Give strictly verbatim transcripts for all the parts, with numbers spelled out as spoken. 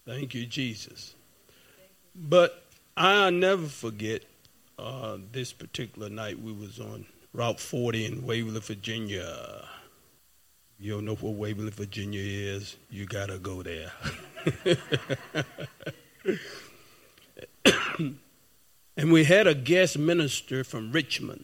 Thank you, Jesus. But I'll never forget uh, this particular night we was on Route forty in Waverly, Virginia. You don't know what Waverly, Virginia is, you got to go there. And we had a guest minister from Richmond.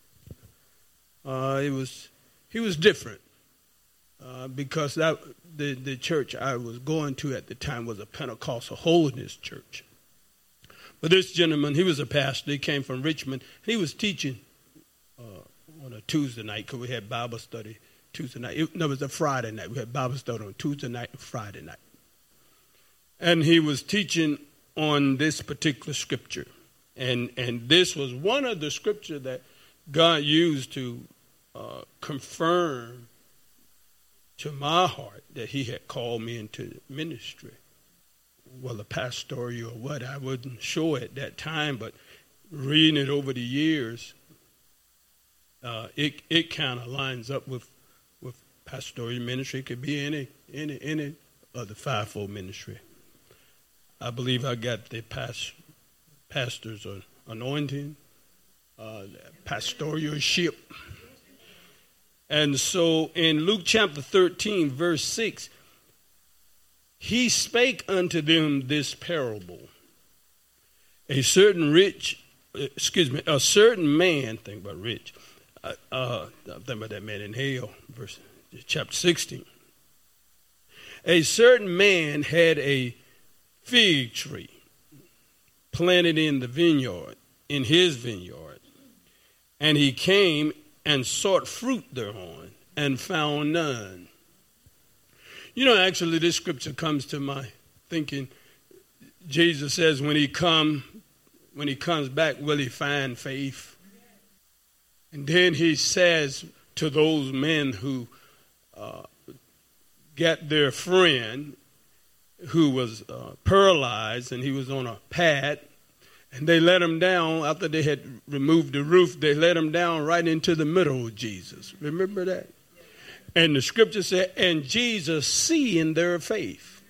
Uh, it was he was different uh, because that the, the church I was going to at the time was a Pentecostal holiness church. But this gentleman, he was a pastor. He came from Richmond. He was teaching uh, on a Tuesday night because we had Bible study Tuesday night. It, no, it was a Friday night. We had Bible study on Tuesday night and Friday night. And he was teaching on this particular scripture. And and this was one of the scripture that God used to uh, confirm to my heart that he had called me into ministry. Well, a pastoral or what, I wasn't sure at that time, but reading it over the years, uh, it it kind of lines up with with pastoral ministry. It could be any any any other fivefold ministry. I believe I got the past. Pastor's anointing, uh, pastoralship. And so in Luke chapter thirteen, verse six, he spake unto them this parable. A certain rich, excuse me, a certain man, think about rich, uh, uh, think about that man in hell, verse chapter sixteen. A certain man had a fig tree planted in the vineyard, in his vineyard. And he came and sought fruit thereon and found none. You know, actually, this scripture comes to my thinking. Jesus says when he come, when he comes back, will he find faith? And then he says to those men who uh, got their friend who was uh, paralyzed, and he was on a pad, and they let him down after they had removed the roof. They let him down right into the middle of Jesus. Remember that? And the scripture said, and Jesus seeing their faith.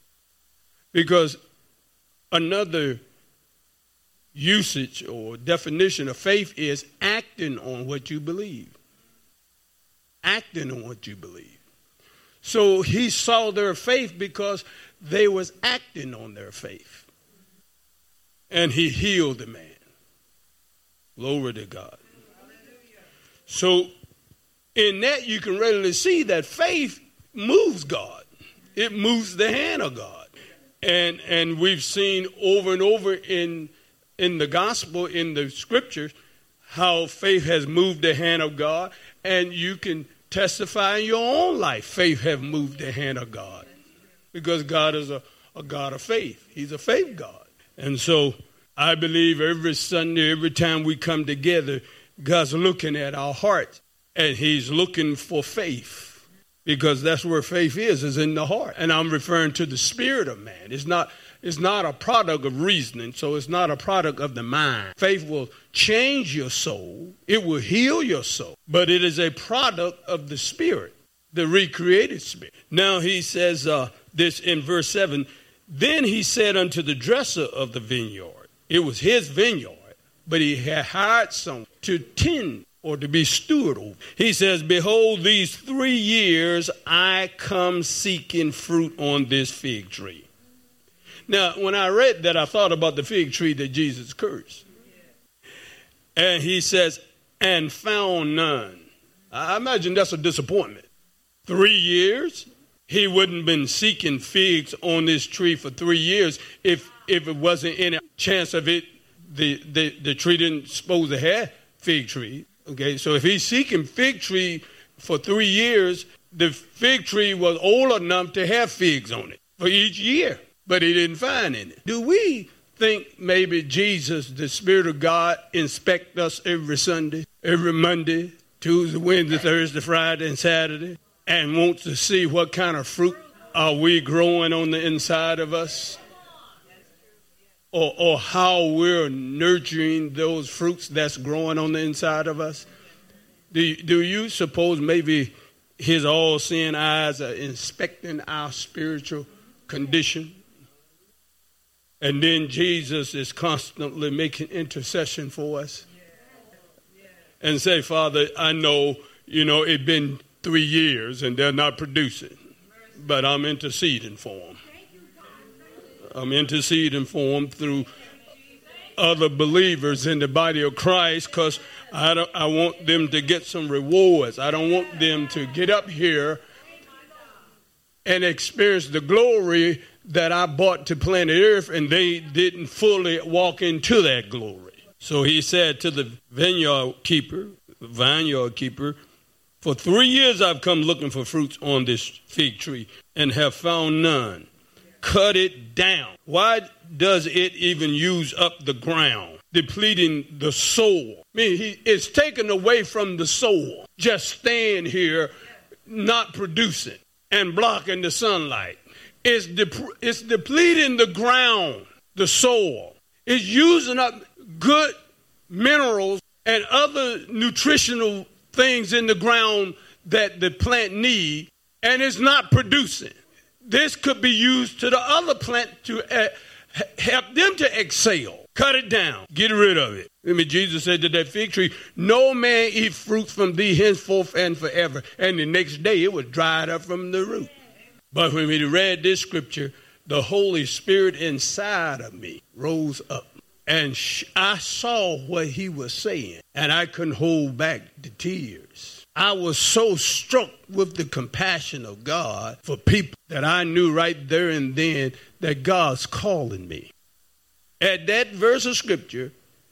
Because another usage or definition of faith is acting on what you believe. Acting on what you believe. So he saw their faith because they was acting on their faith. And he healed the man. Glory to God. So in that you can readily see that faith moves God. It moves the hand of God. And and we've seen over and over in in the gospel, in the scriptures, how faith has moved the hand of God. And you can testify in your own life, faith have moved the hand of God. Because God is a, a God of faith. He's a faith God. And so I believe every Sunday, every time we come together, God's looking at our hearts. And he's looking for faith. Because that's where faith is, is in the heart. And I'm referring to the spirit of man. It's not, it's not a product of reasoning, so it's not a product of the mind. Faith will change your soul. It will heal your soul. But it is a product of the spirit, the recreated spirit. Now he says uh, this in verse seven, then he said unto the dresser of the vineyard, it was his vineyard, but he had hired someone to tend or to be steward over. He says, behold, these three years I come seeking fruit on this fig tree. Now, when I read that, I thought about the fig tree that Jesus cursed. And he says, and found none. I imagine that's a disappointment. Three years? He wouldn't have been seeking figs on this tree for three years if if it wasn't any chance of it, the, the, the tree didn't supposed to have fig tree. Okay, so if he's seeking fig tree for three years, the fig tree was old enough to have figs on it for each year, but he didn't find any. Do we think maybe Jesus, the Spirit of God, inspect us every Sunday, every Monday, Tuesday, Wednesday, Thursday, Friday, and Saturday, and wants to see what kind of fruit are we growing on the inside of us? Or, or how we're nurturing those fruits that's growing on the inside of us? Do, do you suppose maybe his all-seeing eyes are inspecting our spiritual condition? And then Jesus is constantly making intercession for us. And say, Father, I know, you know, it's been three years and they're not producing, but I'm interceding for them. I'm interceding for them through other believers in the body of Christ, because I don't, I want them to get some rewards. I don't want them to get up here and experience the glory that I brought to planet Earth, and they didn't fully walk into that glory. So he said to the vineyard keeper, vineyard keeper, for three years I've come looking for fruits on this fig tree and have found none. Cut it down. Why does it even use up the ground, depleting the soil? I mean, he, it's taken away from the soil, just staying here, not producing and blocking the sunlight. It's, de- it's depleting the ground, the soil. It's using up good minerals and other nutritional things in the ground that the plant needs, and it's not producing. This could be used to the other plant to uh, help them to excel. Cut it down. Get rid of it. I mean, Jesus said to that fig tree, no man eat fruit from thee henceforth and forever. And the next day it was dried up from the root. But when we read this scripture, the Holy Spirit inside of me rose up. And sh- I saw what he was saying, and I couldn't hold back the tears. I was so struck with the compassion of God for people that I knew right there and then that God's calling me. At that verse of scripture,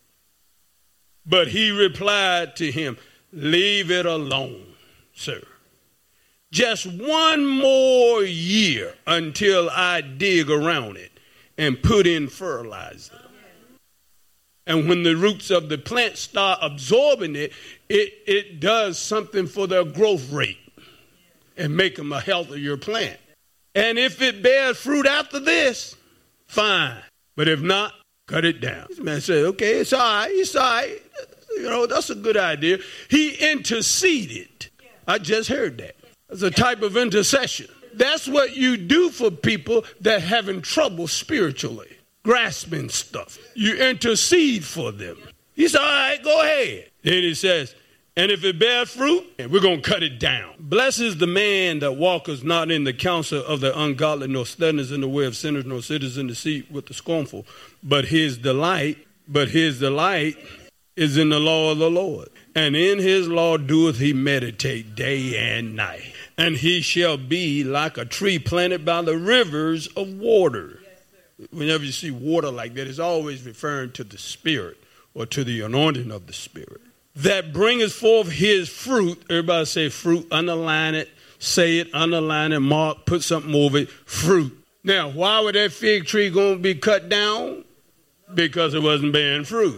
but he replied to him, leave it alone, sir. Just one more year until I dig around it and put in fertilizer. And when the roots of the plant start absorbing it, it, it does something for their growth rate and make them a healthier plant. And if it bears fruit after this, fine. But if not, cut it down. This man said, okay, it's all right, it's all right. You know, that's a good idea. He interceded. I just heard that. It's a type of intercession. That's what you do for people that are having trouble spiritually. Grasping stuff. You intercede for them. He said, all right, go ahead. Then he says, and if it bears fruit, we're going to cut it down. Blessed is the man that walketh not in the counsel of the ungodly, nor standeth in the way of sinners, nor sitteth in the seat with the scornful. But his delight, but his delight is in the law of the Lord. And in his law doeth he meditate day and night. And he shall be like a tree planted by the rivers of water. Whenever you see water like that, it's always referring to the Spirit or to the anointing of the Spirit. That bringeth forth his fruit. Everybody say fruit, underline it, say it, underline it, mark, put something over it, fruit. Now, why would that fig tree going to be cut down? Because it wasn't bearing fruit.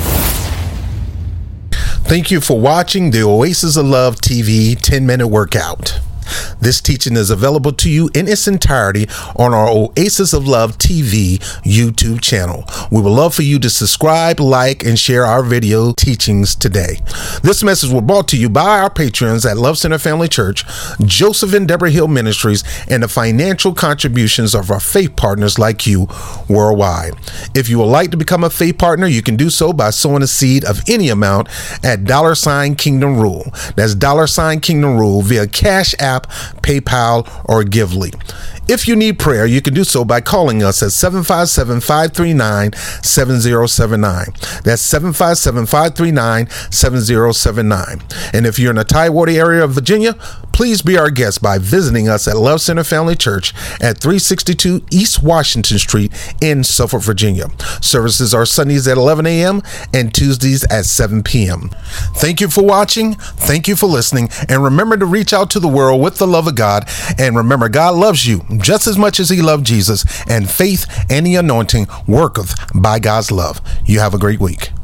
Thank you for watching the Oasis of Love T V ten minute workout. This teaching is available to you in its entirety on our Oasis of Love T V YouTube channel. We would love for you to subscribe, like, and share our video teachings today. This message was brought to you by our patrons at Love Center Family Church, Joseph and Deborah Hill Ministries, and the financial contributions of our faith partners like you worldwide. If you would like to become a faith partner, you can do so by sowing a seed of any amount at dollar sign Kingdom Rule. That's dollar sign Kingdom Rule via Cash App, PayPal, or Gively. If you need prayer, you can do so by calling us at seven five seven, five three nine, seven zero seven nine. That's seven five seven, five three nine, seven zero seven nine. And if you're in the Tidewater area of Virginia, please be our guest by visiting us at Love Center Family Church at three sixty-two East Washington Street in Suffolk, Virginia. Services are Sundays at eleven a.m. and Tuesdays at seven p.m. Thank you for watching. Thank you for listening. And remember to reach out to the world with the love of God. And remember, God loves you just as much as he loved Jesus, and faith and the anointing worketh by God's love. You have a great week.